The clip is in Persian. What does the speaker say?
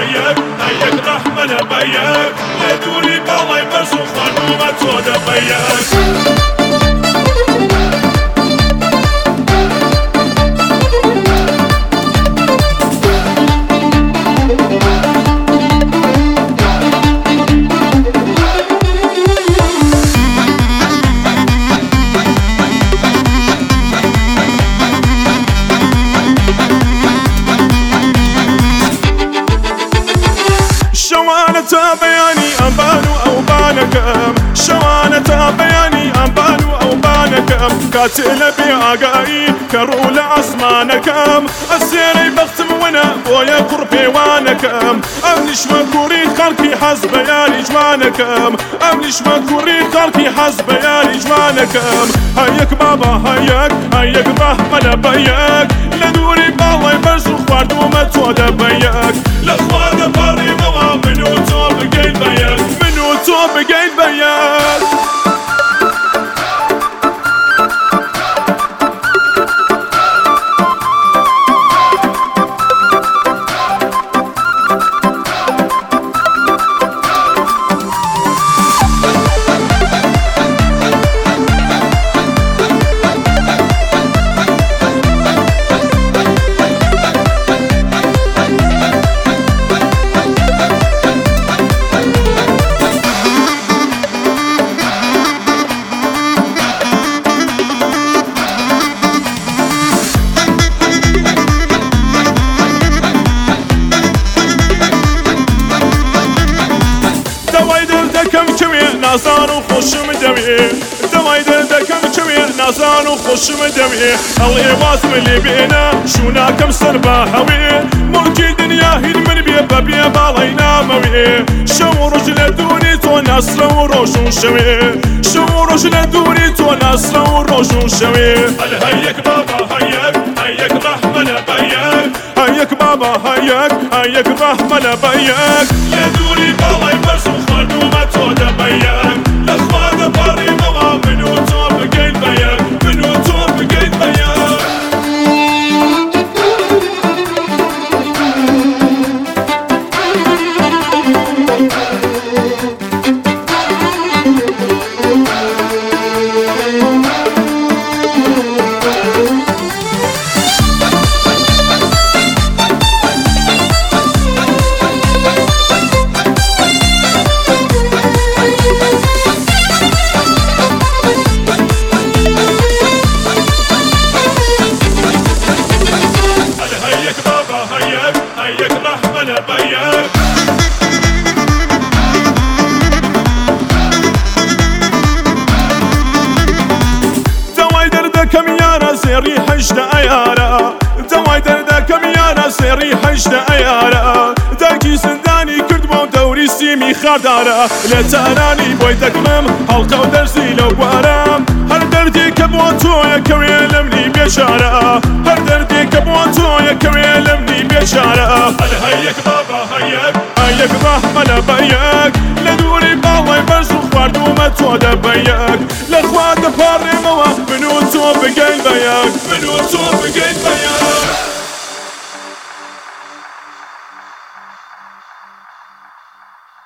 هەیەک هەیەک ڕەحمە لە بەیەک لە دووری باڵای بەرز و خانوومە تۆ دەبەیەک شوانە تا بەیانی ئەمبان و ئەوبانەکەم شوانە تا بەیانی ئەمبان و ئەوبانەکەم کاتێ لە بێ ئاگایی کە ڕوو لە ئاسمانەکەم ئەسێرەی بەختم وەنە بۆیە کوڕپێوانەکەم ئەم نیشمە کوڕی خەڵکی حەز بە یاری جوانەکەم ئەم نیشمە کوڕی خەڵکی حەز بە یاری جوانەکەم هەیەک بابا هەیەک هەیەک ڕەحمە لە بەیەک لە دووری باڵای بەرز و خواردوومە تۆ دەبەیەک لە خوا دەپەڕێمەوە من و تۆ بگەین بەیەک من و تۆ بگەین بەیەک نازان و خوشم دەوێ دەوای دەردەکەم کوێ نازان و خوشم دەوێ ئەڵێ وازم لێ بێنە شووناکەم سەر بە هەوێ مڵکی دنیا هین من بێ بەبێ باڵای نامەوێ شەو و ڕۆژ لە دووری تۆ ناسرە و ڕۆژ و شەوێ شەو و ڕۆژ لە دووری تۆ ناسرە و ڕۆژ و شەوێ هەیەک بابا هەیەک هەیەک ڕەحمە لە بەیەک هەیەک بابا هەیەک هەیەک ڕەحمە لە بەیەک لە دووری باڵای بەرز و خواردوومە تۆ دەبەیەک لە خوا دەپەڕێمەوە من و تۆ بگەین بەیەک من و تۆ بگەین بەیەک هەیەک ڕەحمە لە بەیەک دەوای دەردەکەم یارە زێڕی هەژدە ئەیارە دەوای دەردەکەم یارە زێڕی هەژدە ئەیارە دەرگی زندانی کردبووە و دەوری سیمی خاردارە لە تارانی بۆی دەکمم هەڵقە و دەرزی لەو بوارم هەر دەردی کە بۆ تۆیە کەوێ لەمنی بێشارە هەر دەردی کە بۆ تۆیە کەوێ لەمنی بێشارە هەیەک بابا هەیەک هەیەک ڕەحمە لە بەیەک لە دووری باڵای بەرز و خواردوومە تۆ دەبەیەک لە خوا دەپەڕێمەوە من و تۆ بگەین بەیەک من و تۆ بگەین